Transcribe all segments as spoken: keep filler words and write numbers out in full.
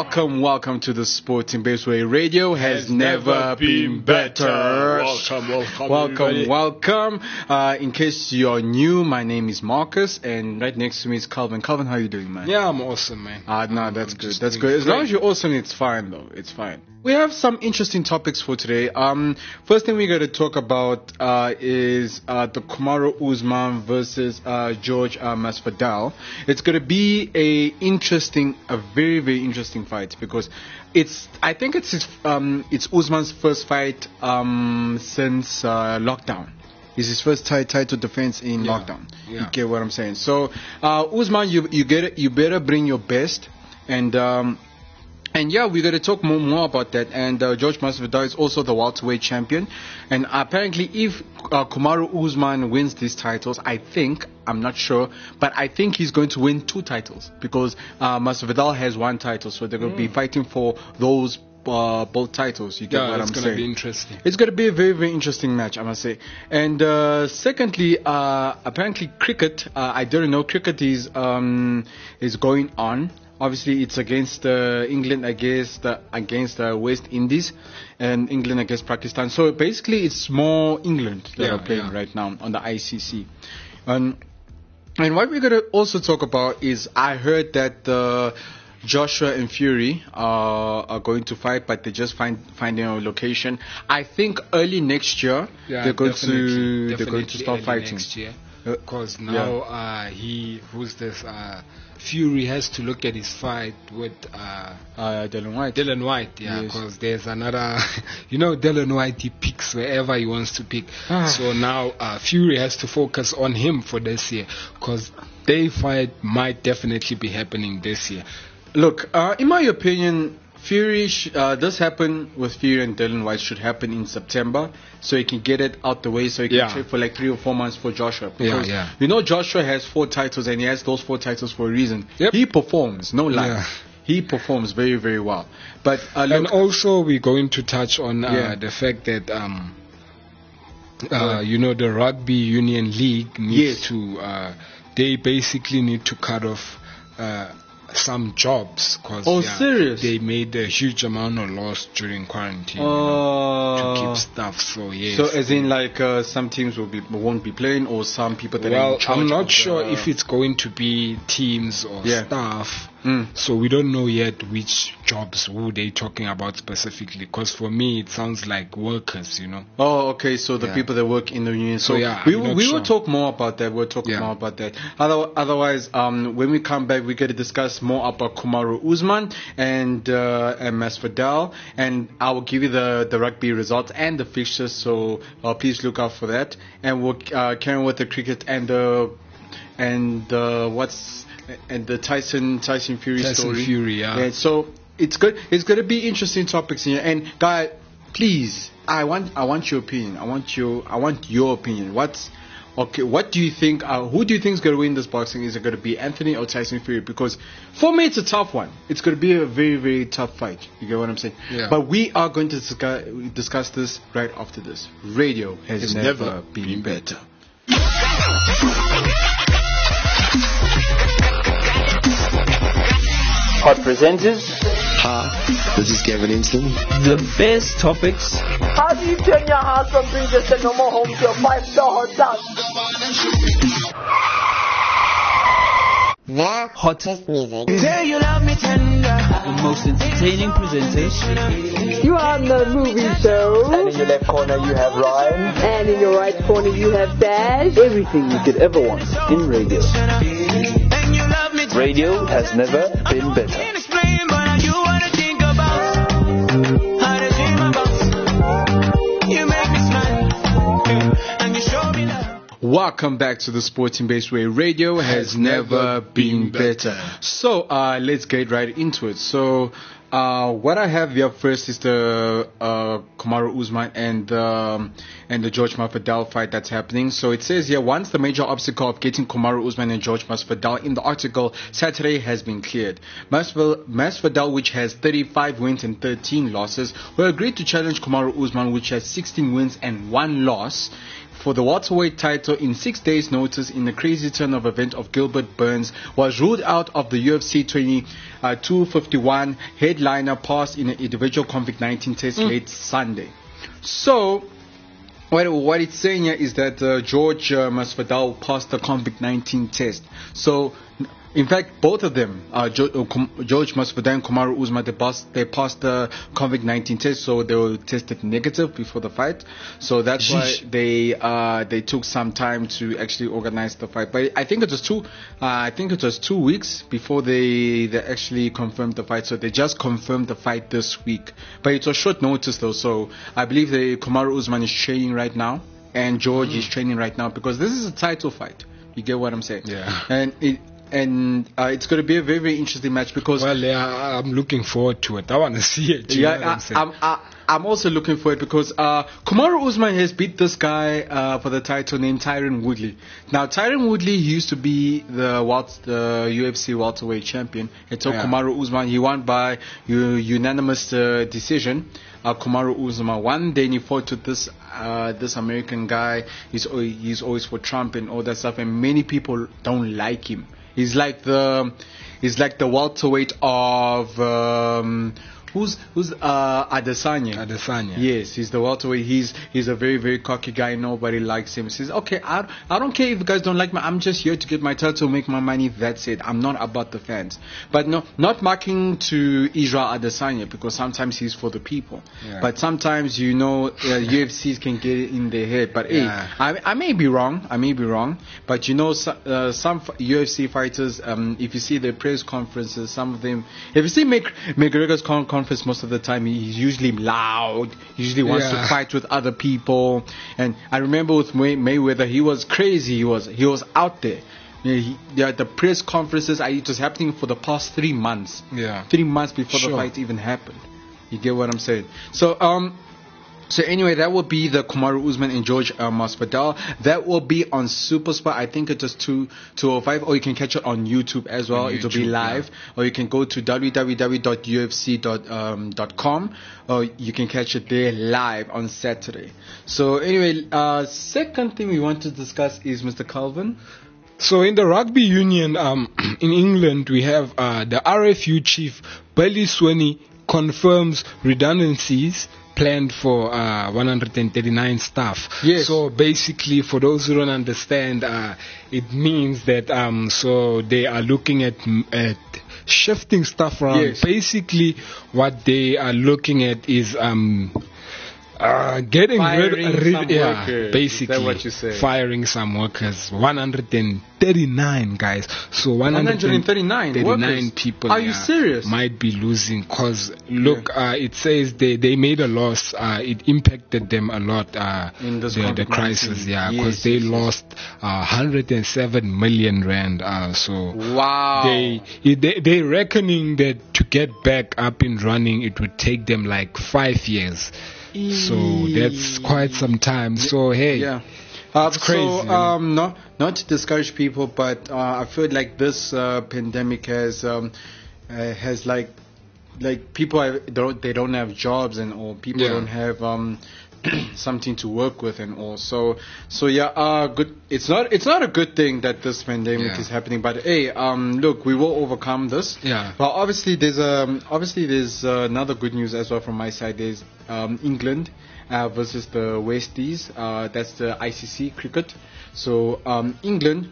Welcome, welcome to the Sporting Baseway Radio. Has, has never, never been, been better. better. Welcome, welcome, welcome, everybody. welcome. Uh, in case you're new, my name is Marcus, and right next to me is Calvin. Calvin, how are you doing, man? Yeah, I'm awesome, man. Ah, no, that's I'm good. That's good. As great. long as you're awesome, it's fine, though. It's fine. We have some interesting topics for today. Um, first thing we're going to talk about uh, is uh, the Kamaru Usman versus uh, George uh, Masvidal. It's going to be a interesting, a very very interesting fight because it's. I think it's his, um, it's Usman's first fight um, since uh, lockdown. It's his first t- title defense in yeah. lockdown. Yeah. You get what I'm saying? So uh, Usman, you you get it, you better bring your best and. Um, And yeah, we're going to talk more, more about that. And uh, George Masvidal is also the welterweight champion. And apparently, if uh, Kamaru Usman wins these titles, I think, I'm not sure, but I think he's going to win two titles because uh, Masvidal has one title, so they're going to mm. be fighting for those uh, both titles. You get yeah, what I'm saying? It's going to be interesting. It's going to be a very, very interesting match, I must say. And uh, secondly, uh, apparently, cricket. Uh, I didn't know cricket is um, is going on. Obviously, it's against uh, England against uh, against uh, West Indies and England against Pakistan. So basically, it's more England that yeah, are playing yeah. right now on the I C C. Um, and what we're going to also talk about is I heard that uh, Joshua and Fury uh, are going to fight, but they just find finding a location. I think early next year yeah, they're going definitely, to definitely they're going to start fighting. Next year. Because now yeah. uh, he, who's this, uh, Fury has to look at his fight with uh, uh, Dylan White. Dylan White, yeah, because yes. there's another, you know, Dylan White, he picks wherever he wants to pick. Ah. So now uh, Fury has to focus on him for this year, because their fight might definitely be happening this year. Look, uh, in my opinion, Fury, sh- uh, this happen with Fury and Dylan White should happen in September so he can get it out the way so he can yeah. trade for like three or four months for Joshua. Because yeah, yeah. you know Joshua has four titles and he has those four titles for a reason. Yep. He performs, no lie. Yeah. He performs very, very well. But uh, look, And also we're going to touch on uh, yeah. the fact that, um, uh, you know, the Rugby Union League needs yes. to, uh, they basically need to cut off uh, some jobs because oh, yeah, serious? they made a huge amount of loss during quarantine uh, you know, to keep stuff. So yes. So as in like uh, some teams will be won't be playing or some people that well, are in charge I'm not of sure the, if it's going to be teams or yeah. staff. Mm. So we don't know yet which jobs who they talking about specifically. Because for me, it sounds like workers, you know. Oh, okay. So the yeah. people that work in the union. So, so yeah, we I'm we sure. will talk more about that. We'll talk yeah. more about that. Other, otherwise, um, when we come back, we're going to discuss more about Kamaru Usman and uh, and Masvidal, and I will give you the, the rugby results and the fixtures. So uh, please look out for that. And we'll uh, carry on with the cricket and the and uh, what's and the Tyson Tyson Fury Tyson story. Fury, yeah. yeah. So it's good. It's going to be interesting topics here. And guys, please, I want I want your opinion. I want your I want your opinion. What's okay? What do you think? Uh, who do you think is going to win this boxing? Is it going to be Anthony or Tyson Fury? Because for me, it's a tough one. It's going to be a very very tough fight. You get what I'm saying? Yeah. But we are going to discuss, discuss this right after this. Radio has It's never, never been, been better. Hot presenters. Hi, this is Gavin Inston. The best topics. How do you turn your house from being just a normal home to a five-star hotel? The hottest music. Say you love me tender. The most entertaining presenters. You are on the movie show. And in your left corner you have Ryan. And in your right corner you have Dash. Everything you could ever want in radio. Radio has never been better. Welcome back to the Sporting Baseway. Radio has, has never, never been, been better. better. So uh, let's get right into it. So Uh, what I have here first is the uh, Kamaru Usman and um, and the George Masvidal fight that's happening. So it says here, once the major obstacle of getting Kamaru Usman and George Masvidal in the article Saturday has been cleared. Masvidal, Masvidal, which has thirty-five wins and thirteen losses, will agree to challenge Kamaru Usman, which has sixteen wins and one loss, for the welterweight title in six days' notice. In the crazy turn of event of Gilbert Burns was ruled out of the U F C twenty-two fifty-one headliner passed in an individual COVID nineteen test mm. late Sunday. So what, what it's saying here is that uh, George uh, Masvidal passed the COVID nineteen test. So in fact, both of them, uh, jo- George Masvidal and Kamaru Usman, they passed, they passed the COVID nineteen test, so they were tested negative before the fight. So that's why they uh, they took some time to actually organize the fight. But I think it was two, uh, I think it was two weeks before they they actually confirmed the fight. So they just confirmed the fight this week. But it was short notice though. So I believe the Kamaru Usman is training right now, and George mm. is training right now, because this is a title fight. You get what I'm saying? Yeah. And it. And uh, it's going to be a very, very interesting match because... Well, yeah, I'm looking forward to it. I want to see it. Yeah, I, I'm, I'm, I, I'm also looking for it because uh, Kamaru Usman has beat this guy uh, for the title named Tyron Woodley. Now, Tyron Woodley, he used to be the, Walt, the U F C welterweight champion. And so yeah. Kamaru Usman, he won by u- unanimous uh, decision. Uh, Kamaru Usman won. Then he fought with this uh, this American guy. He's he's always for Trump and all that stuff. And many people don't like him. He's like the, he's like the welterweight of um, who's who's uh, Adesanya. Adesanya. Yes, he's the welterweight. He's he's a very very cocky guy. Nobody likes him. He says, okay, I I don't care if you guys don't like me. I'm just here to get my title, make my money. That's it. I'm not about the fans. But no, not marking to Israel Adesanya, because sometimes he's for the people. Yeah. But sometimes, you know, uh, U F Cs can get it in their head. But yeah. hey, I I may be wrong. I may be wrong. But you know, so, uh, some U F C fighters, um, if you see their press conferences, some of them, if you see Mc, McGregor's con- conference, most of the time he's usually loud, usually wants yeah. to fight with other people. And I remember with May- Mayweather, he was crazy. He was he was out there. Yeah, he, yeah, the press conferences, I, it was happening for the past three months. Yeah, three months before sure. the fight even happened. You get what I'm saying? So um. So anyway, that will be the Kamaru Usman and George uh, Masvidal. That will be on Supersport. I think it is two two oh five, or you can catch it on YouTube as well. It will be live, yeah. Or you can go to w w w dot u f c dot com, or you can catch it there live on Saturday. So anyway, uh, second thing we want to discuss is Mister Calvin. So in the rugby union, um, in England, we have uh, the R F U chief Billy Swaney confirms redundancies planned for uh, one hundred thirty-nine staff. Yes. So basically, for those who don't understand, uh, it means that um, so they are looking at at shifting stuff around. Yes. Basically, what they are looking at is um. Uh, getting firing rid, rid some yeah, workers. basically Is that what you say? Firing some workers. one hundred thirty-nine guys. So one hundred thirty-nine workers. people. Are you yeah, serious? Might be losing cause look, yeah. uh, it says they, they made a loss. Uh, it impacted them a lot. Uh, in this the, the crisis, yeah, because yes, they yes, lost uh, one hundred seven million rand. Uh, so wow. They they they reckoning that to get back up and running, it would take them like five years. So that's quite some time. So hey, yeah, uh, it's crazy. So um, not not to discourage people, but uh, I feel like this uh, pandemic has um, uh, has like like people have, they don't they don't have jobs and all. People yeah. don't have um something to work with and all. So so yeah, uh, good. It's not it's not a good thing that this pandemic yeah. is happening. But hey, um, look, we will overcome this. Yeah. But obviously there's um obviously there's uh, another good news as well from my side. There's um England uh, versus the West Indies. Uh, that's the I C C cricket. So um England,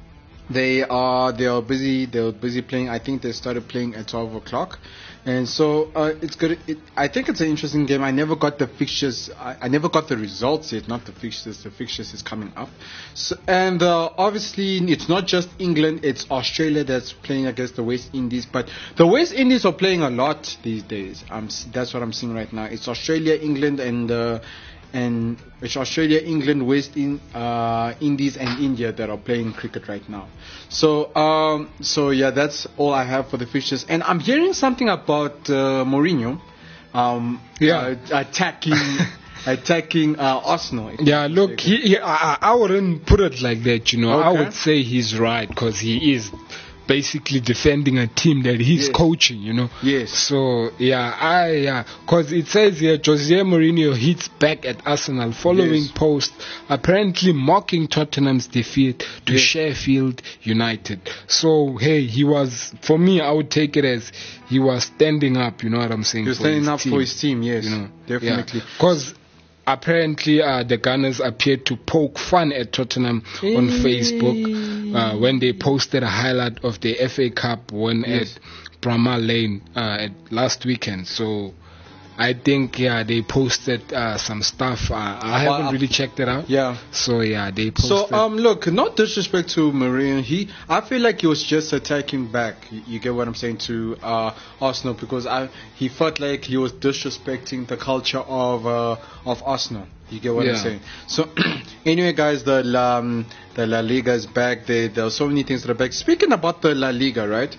they are they are busy they're busy playing. I think they started playing at twelve o'clock. And so uh, it's good. It, I think it's an interesting game. I never got the fixtures. I, I never got the results yet. Not the fixtures. The fixtures is coming up. So, and uh, obviously, it's not just England. It's Australia that's playing against the West Indies. But the West Indies are playing a lot these days. Um, that's what I'm seeing right now. It's Australia, England, and uh, and it's Australia, England, West in, uh, Indies, and India that are playing cricket right now. So, um, so yeah, that's all I have for the fixtures. And I'm hearing something about uh, Mourinho, um, Yeah. uh, attacking, attacking uh, Arsenal. if Yeah, I'm look, mistaken. he, he, I, I wouldn't put it like that, you know. I Okay. would say he's right because he is basically defending a team that he's Yes. coaching, you know. Yes. So, yeah, I, yeah, because it says here Jose Mourinho hits back at Arsenal following Yes. post apparently mocking Tottenham's defeat to Yes. Sheffield United. So, hey, he was, for me, I would take it as he was standing up, you know what I'm saying? He was for standing his up team. for his team, yes, You know, definitely. Because apparently uh, the Gunners appeared to poke fun at Tottenham on Facebook uh, when they posted a highlight of the F A Cup win Yes. at Bramall Lane uh, at last weekend. So I think, yeah, they posted uh, some stuff. Uh, I haven't Well, really checked it out. Yeah. So, yeah, they posted. So, um, look, not disrespect to Mourinho. He, I feel like he was just attacking back. You, you get what I'm saying, to uh, Arsenal, because I, he felt like he was disrespecting the culture of uh, of Arsenal. You get what I'm Yeah. saying. So, anyway, guys, the La, um, the La Liga is back. There, there are so many things that are back. Speaking about the La Liga, right?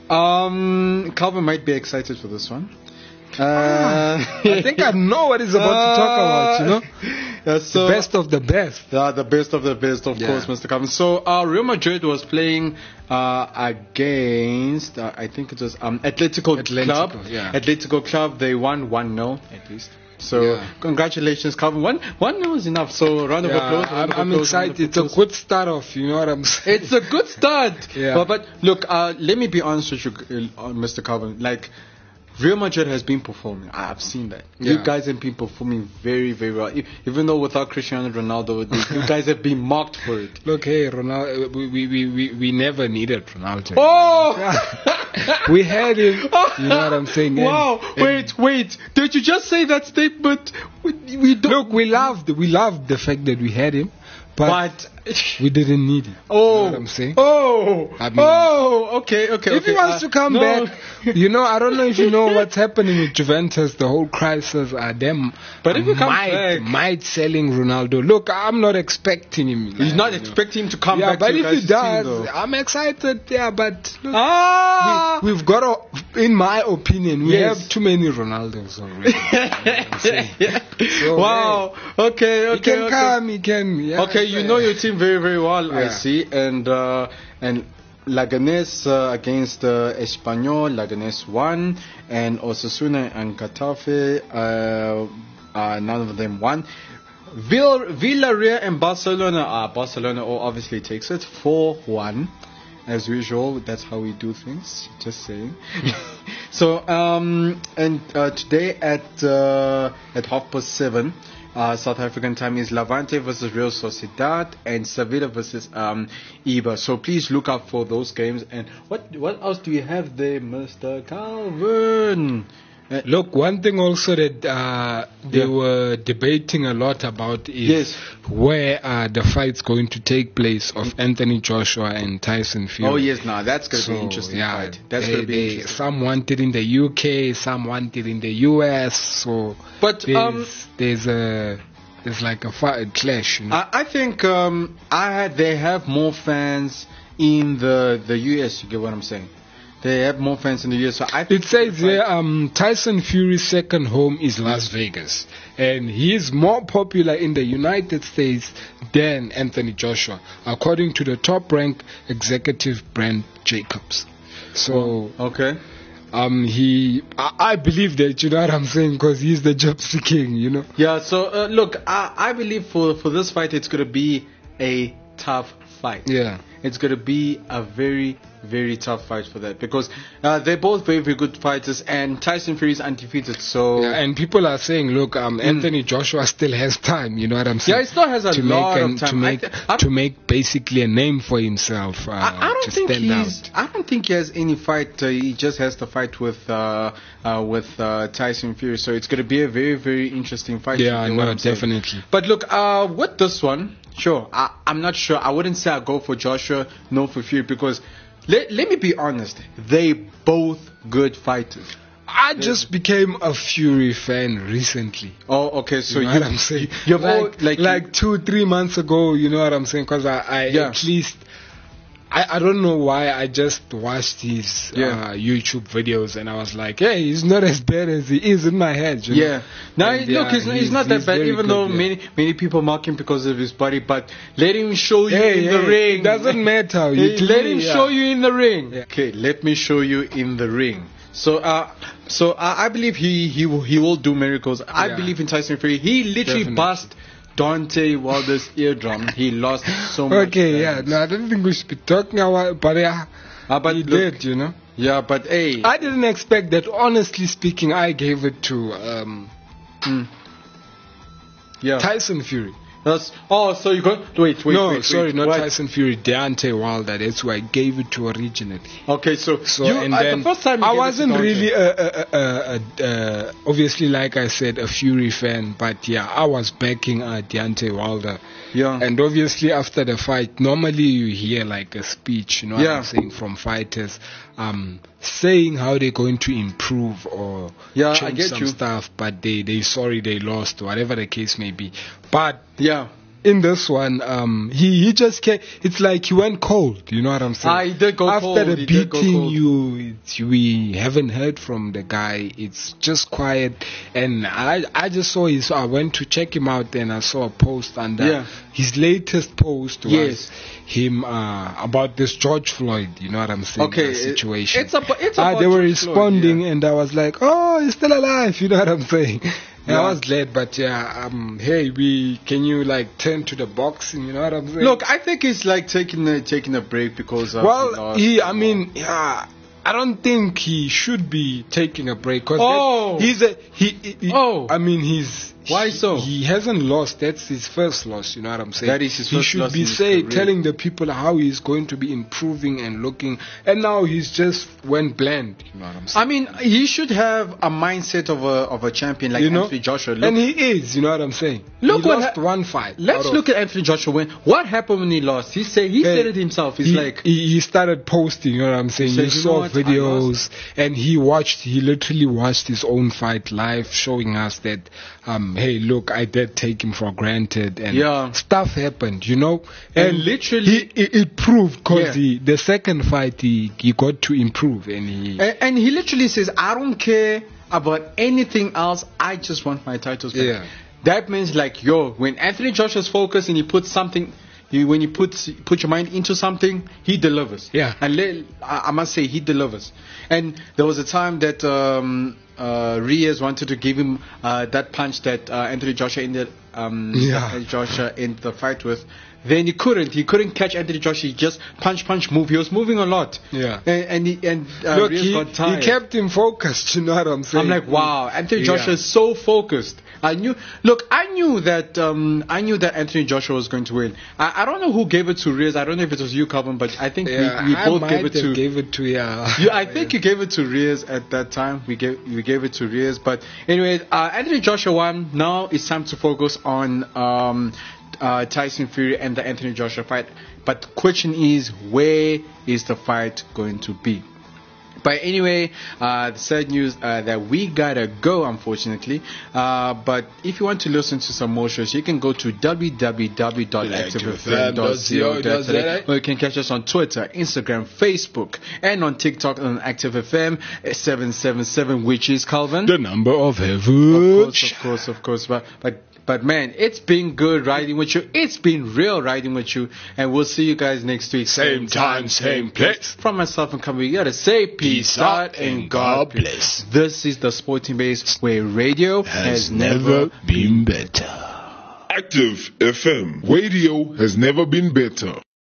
Um, Calvin might be excited for this one. Uh, I think I know what he's about to talk about, you know. Yeah, so, The best of the best. Yeah, the best of the best, of Yeah. course, Mister Calvin. So, uh, Real Madrid was playing uh, against, uh, I think it was um, Atletico, Atletico, Club. yeah. Atletico Club, they won one nil at least. So, Yeah. congratulations, Calvin. One one nil is enough. So, round of Yeah, applause. round I'm, of I'm applause, round excited. of It's a applause. good start off, you know what I'm saying? It's a good start. Yeah. But, but look, uh, let me be honest with you, uh, Mister Calvin. Like, Real Madrid has been performing. I've seen that. You Yeah. guys have been performing very, very well. E- Even though without Cristiano Ronaldo, they- you guys have been mocked for it. Look, hey, Ronaldo, we, we, we, we, we never needed Ronaldo. Oh! We had him, you know what I'm saying? And- Wow! and Wait, wait! Did you just say that statement? We, we don't. Look, we loved, we loved the fact that we had him, but, but we didn't need him. oh, You know what I'm saying? oh, I mean- oh, okay, okay. If he okay, wants uh, to come no. back, you know, I don't know if you know what's happening with Juventus, the whole crisis, uh, them But if he comes might, back- might selling Ronaldo. Look, I'm not expecting him. He's like, not you know. expecting him to come Yeah, back. but to you if he guys' does, team, though. I'm excited. Yeah, but look, ah, we, we've got, a, in my opinion, we Yes. have too many Ronaldos already. So, wow. Okay, okay, He can okay. come, he can. Yeah, Okay, you know your team very, very well, I Yeah. see. And uh, and Leganés uh, against uh, Espanyol, Leganés won, and Osasuna and Getafe, uh, uh, none of them won. Vill- Villarreal and Barcelona, uh, Barcelona oh, obviously takes it four one. As usual, that's how we do things. Just saying. So, um, and uh, today at uh, at half past seven, uh, South African time is Levante versus Real Sociedad and Sevilla versus um, Eibar. So please look out for those games. And what what else do you have there, Mister Calvin? Uh, Look, one thing also that uh, they Yeah. were debating a lot about is Yes. where uh, the fight's going to take place of Anthony Joshua and Tyson Fury. oh yes, now that's gonna be So, an interesting yeah, fight. That's they- gonna be they- interesting. Some want it in the U K, some want it in the U S. So, But, there's, um, there's a there's like a fight, a clash. You know? I, I think um, I had, they have more fans in the the U S. You get what I'm saying? They have more fans in the U S. So I think It says here, um, Tyson Fury's second home is Las Vegas, and he is more popular in the United States than Anthony Joshua, according to the top-ranked executive Brent Jacobs. So, okay. um, he, I, I believe that, you know what I'm saying, because he's the Gypsy King, you know. Yeah. So uh, look, I, I believe for for this fight, it's gonna be a tough fight. Yeah. It's gonna be a very very tough fight for that because uh, they're both very very good fighters and Tyson Fury is undefeated. So Yeah, and people are saying, look, um, Anthony Joshua still has time. You know what I'm saying? Yeah, he still has a to lot make of an- time. to I make th- I- to make basically a name for himself. Uh, I, I don't to think stand he's. out. I don't think he has any fight. Uh, he just has to fight with uh, uh, with uh, Tyson Fury. So it's going to be a very very interesting fight. Yeah, you know what no, I'm saying? definitely. But look, uh, with this one, sure, I, I'm not sure. I wouldn't say I go for Joshua, no for Fury because let let me be honest. They both good fighters. I just became a Fury fan recently. Oh, okay. So You know you, what I'm saying? you've like, all- like like, two, three months ago, you know what I'm saying? Because I, I Yeah. at least, I, I don't know why, I just watched his Yeah. uh, YouTube videos and I was like, hey, he's not as bad as he is in my head. You Yeah. know? Now, And, look, yeah, he's, he's not that he's bad, very even good, though yeah. many many people mock him because of his body. But let him show you Hey, in the hey, ring. it doesn't matter. You Hey, to let me, him yeah. show you in the ring. Yeah. Okay, let me show you in the ring. So, uh, so uh, I believe he he will, he will do miracles. I Yeah. believe in Tyson Fury. He literally Definitely. bust Dante Wilder's eardrum. He lost so much. Okay, yeah. fans. No, I don't think we should be talking about, but yeah, Uh, but he look- did, you know. Yeah, but hey, I didn't expect that. Honestly speaking, I gave it to um, yeah. Tyson Fury. That's, oh, so you got wait, wait, no, wait, sorry, wait, not what? Tyson Fury. Deontay Wilder. That's who I gave it to originally. Okay, so, So you, and uh, then the first time you I gave it to wasn't Dante- really a, a, a, a, a, obviously, like I said, a Fury fan, but yeah, I was backing uh, Deontay Wilder. Yeah. And obviously, after the fight, normally you hear like a speech, you know what Yeah. I'm saying, from fighters, um, saying how they're going to improve or Yeah, I change get some you. stuff, but they they sorry they lost, whatever the case may be. But yeah. in this one, um, he, he just came, it's like he went cold, you know what I'm saying? Ah, he did go After cold, the he did go beating, cold. you, it's, we haven't heard from the guy. It's just quiet. And I, I just saw his, I went to check him out and I saw a post under Yeah. his latest post was Yes. him, uh, about this George Floyd, you know what I'm saying? Okay, uh, it- situation. it's about- it's Ah, about they were George Floyd, responding yeah. and I was like, oh, he's still alive, you know what I'm saying? And Yeah. I was glad, but yeah, um, hey, we can you like turn to the boxing? You know what I'm saying? Look, I think it's like taking a taking a break because. Uh, well, lost. he, I mean, yeah, I don't think he should be taking a break because Oh. he's a he, he- he- Oh. I mean, he's Why so? He hasn't lost. That's his first loss. You know what I'm saying? That is his he first should loss be in his say career. telling the people how he's going to be improving and looking. And now he's just went bland. You know what I'm saying? I mean, he should have a mindset of a of a champion like you know, Anthony Joshua. Look, and he is. You know what I'm saying? Look he what lost ha- one fight. let's out of- look at Anthony Joshua. When what happened when he lost? He said he Hey, said it himself. He's he, like, he, he started posting, you know what I'm saying? He You said, "You know saw what? I videos and he watched, he literally watched his own fight live, showing us that, um, hey, look, I did take him for granted and Yeah. stuff happened, you know? And And, literally- he, it, it proved because Yeah. he, the second fight he, he got to improve and he, and, and he literally says, I don't care about anything else. I just want my titles back. Yeah. That means like, yo, when Anthony Joshua's focused and he puts something, he, when you put put your mind into something, he delivers. Yeah. And let, I, I must say, he delivers. And there was a time that um, uh, Reyes wanted to give him uh, that punch that uh, Anthony Joshua ended um, Yeah. Anthony Joshua in the fight with. Then he couldn't. He couldn't catch Anthony Joshua. He just punch, punch, move. He was moving a lot. Yeah. And and, he, and uh, look, Reyes he, got he tired. kept him focused, you know what I'm saying? I'm like, wow, Anthony Yeah. Joshua is so focused. I knew. Look, I knew that. Um, I knew that Anthony Joshua was going to win. I, I don't know who gave it to Reyes. I don't know if it was you, Calvin, but I think Yeah, we, we I both might gave it have to. gave it to, yeah. You, I think you gave it to Reyes at that time. We gave we gave it to Reyes, but anyway, uh, Anthony Joshua won. Now it's time to focus on um, uh, Tyson Fury and the Anthony Joshua fight. But the question is, where is the fight going to be? But anyway, uh, the sad news uh, that we gotta go, unfortunately. Uh, but if you want to listen to some more shows, you can go to w w w dot active f m dot co dot z a, or you can catch us on Twitter, Instagram, Facebook, and on TikTok on Active F M seven seven seven, which is Calvin. The number of Of heaven. course, of course, of course. But but but man, it's been good riding with you. It's been real riding with you, and we'll see you guys next week. Same time, same place. From myself and company, we gotta say peace, Peace out out and and God God bless. bless. This is the Sporting Base, where radio has, Has never been better. Active F M. Radio has never been better.